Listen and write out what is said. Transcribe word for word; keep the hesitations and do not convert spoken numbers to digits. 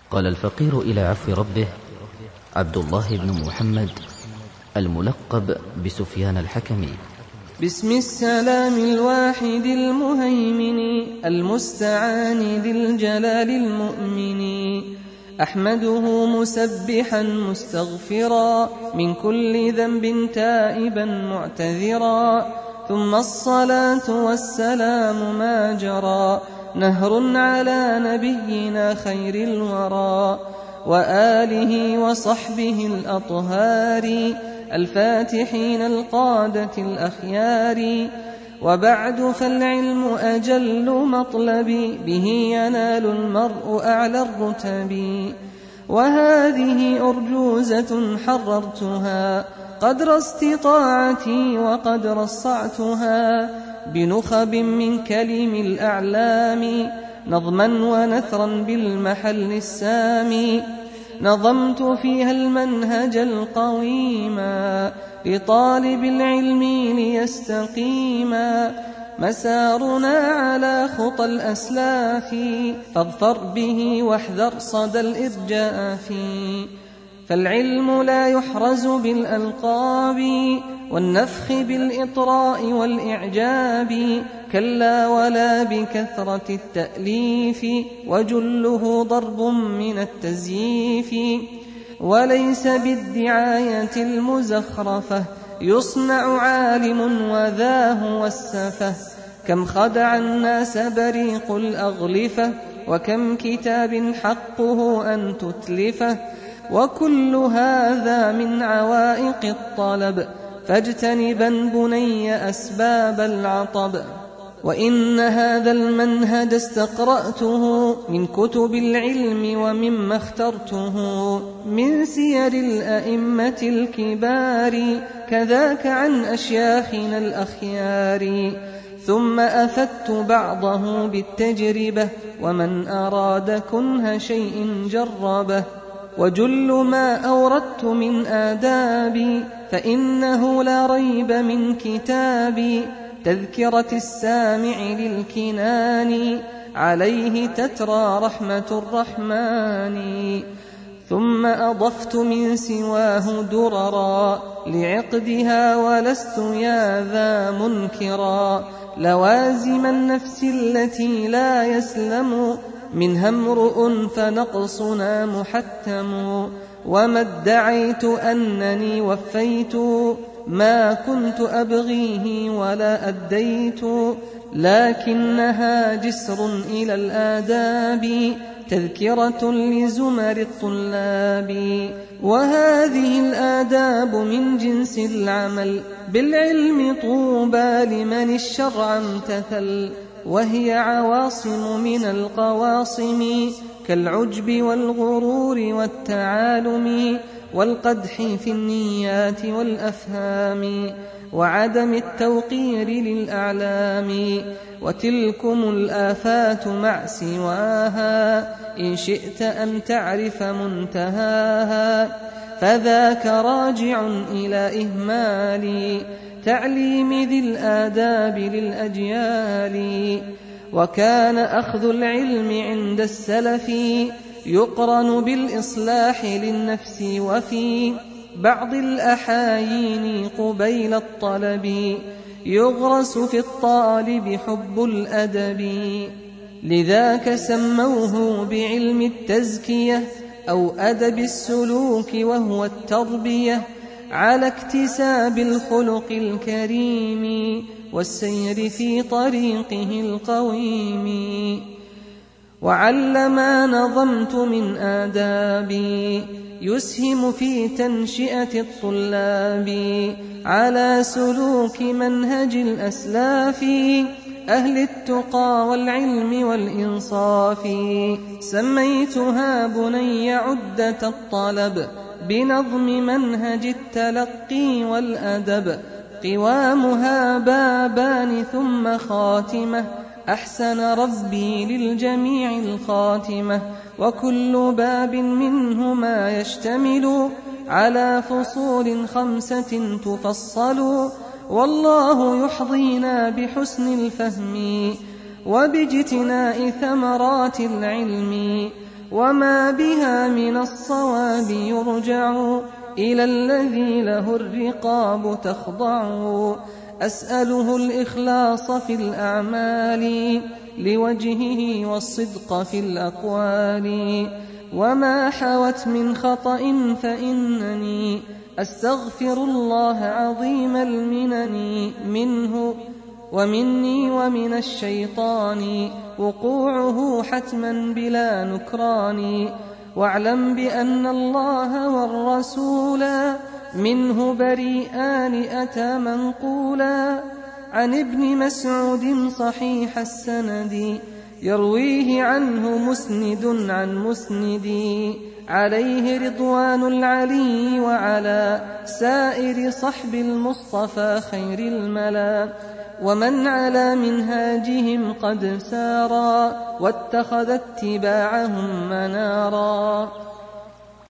قال الفقير إلى عفو ربه عبد الله بن محمد الملقب بسفيان الحكمي: بسم السلام الواحد المهيمن المستعان ذي الجلال المؤمن، أحمده مسبحا مستغفرا من كل ذنب تائبا معتذرا، ثم الصلاة والسلام ما جرى نهر على نبينا خير الورى وآله وصحبه الأطهار الفاتحين القادة الأخيار. وبعد فالعلم أجل مطلب به ينال المرء أعلى الرتب، وهذه أرجوزة حررتها قدر استطاعتي وقد رصعتها بنخب من كلم الأعلام نظما ونثرا بالمحل السامي. نظمت فيها المنهج القويما لطالب العلم ليستقيما، مسارنا على خطى الأسلاف فاظفر به واحذر صدى الإرجاف. فالعلم لا يحرز بالألقاب والنفخ بالإطراء والإعجاب، كلا ولا بكثرة التأليف وجله ضرب من التزييف. وليس بالدعاية المزخرفة يصنع عالم وذا هو السفه، كم خدع الناس بريق الأغلفة وكم كتاب حقه أن تتلفه. وكل هذا من عوائق الطلب فاجتنبا بني أسباب العطب. وإن هذا المنهج استقرأته من كتب العلم ومما اخترته من سير الأئمة الكبار كذاك عن أشياخنا الأخيار، ثم أفدت بعضه بالتجربة ومن أراد كنه شيء جربه. وجل ما أوردت من آدابي فإنه لا ريب من كتابي تذكرة السامع للكنان عليه تترى رحمة الرحمن. ثم أضفت من سواه دررا لعقدها ولست يا ذا منكرا لوازم النفس التي لا يسلم منها امرؤ فنقصنا محتم. وما ادعيت أنني وفيت ما كنت أبغيه ولا أديت، لكنها جسر إلى الآداب تذكرة لزمر الطلاب. وهذه الآداب من جنس العمل بالعلم طوبى لمن الشرع امتثل، وهي عواصم من القواصم كالعجب والغرور والتعالم والقدح في النيات والأفهام وعدم التوقير للأعلام. وتلكم الآفات مع سواها إن شئت أن تعرف منتهاها، فذاك راجع إلى إهمال تعليم ذي الآداب للأجيال. وكان أخذ العلم عند السلف يقرن بالإصلاح للنفس، وفي بعض الأحايين قبيل الطلب يغرس في الطالب حب الأدب. لذاك سموه بعلم التزكية أو أدب السلوك، وهو التربية على اكتساب الخلق الكريم والسير في طريقه القويم. وعل ما نظمت من آدابي يسهم في تنشئة الطلاب على سلوك منهج الأسلاف أهل التقى والعلم والإنصاف. سميتها بني عدة الطلب بنظم منهج التلقي والأدب، قوامها بابان ثم خاتمة أحسن ربي للجميع الخاتمة. وكل باب منهما يشتمل على فصول خمسة تفصل، والله يحظينا بحسن الفهم وباجتناء ثمرات العلم. وما بها من الصواب يرجع إلى الذي له الرقاب تخضع. أسأله الإخلاص في الأعمال لوجهه والصدق في الأقوال، وما حوت من خطأ فإنني أستغفر الله عظيم المنن منه ومني ومن الشيطان وقوعه حتما بلا نكران. واعلم بأن الله والرسول منه بريئان أتى منقولا عن ابن مسعود صحيح السند، يرويه عنه مسند عن مسند، عليه رضوان العلي وعلى سائر صحب المصطفى خير الملا، ومن على منهاجهم قد سارا واتخذ اتباعهم منارا.